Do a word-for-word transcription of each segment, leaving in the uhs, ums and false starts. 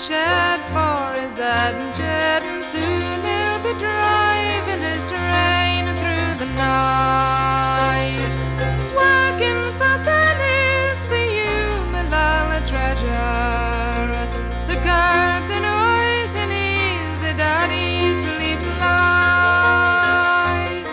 shed for his engine, and soon he'll be driving his train through the night, working for pennies for you, my lovely treasure. So curb the noise and easy, daddy sleeps light.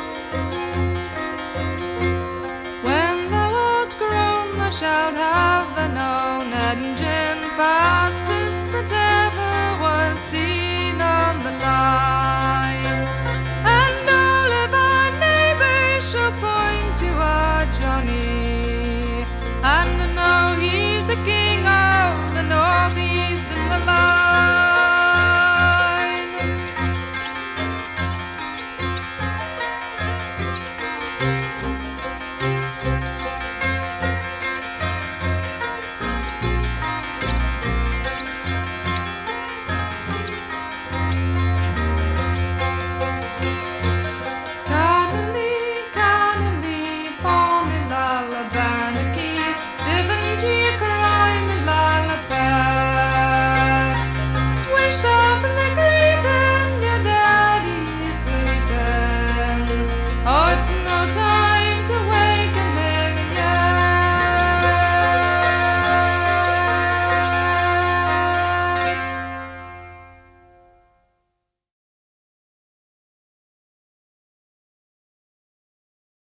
When thou art grown, thou shalt have thine own engine, fastest that ever was seen on the line. And all of our neighbors shall point to our Johnny, and know he's the king of the northeast and the line.